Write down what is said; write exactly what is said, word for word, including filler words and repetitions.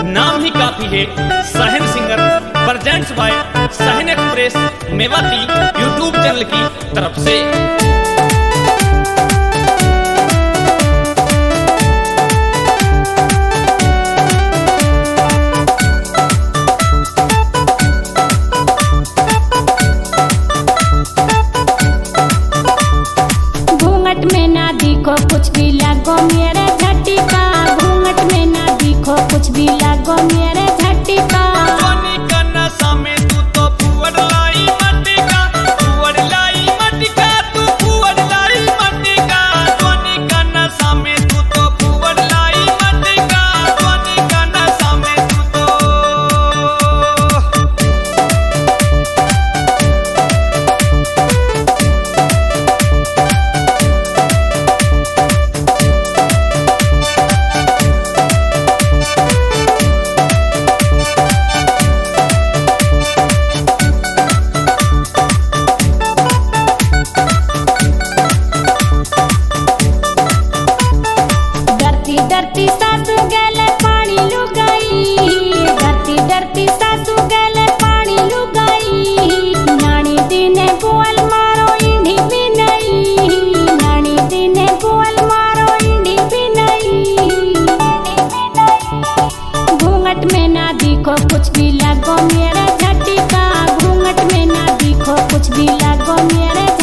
नाम ही काफी है। Sahan singer presents by Sahan express Mewati YouTube channel की तरफ से। घूंघट में ना दिखो कुछ भी लगो मेरे झटिका, घूंघट में ना दिखो कुछ भी लगो मेरे झटिका। सोनी का नशा में तू तो फुअर लाई मटिका, फुअर लाई मटिका, तू फुअर लाई मटिका। सोनी का नशा में तू तो फुअर लाई मटिका, सोनी का नशा में तू तो। डरती सासू गेले पानी लुगाई, डरती डरती सासू गेले पानी लुगाई। नानी दिने गोल मारो इंडी भी नहीं, नानी दिने गोल मारो इंडी भी नहीं। घूंघट में ना दिखो कुछ भी लगो मेरे झटिका, घूंघट में ना दिखो कुछ भी लगो मेरे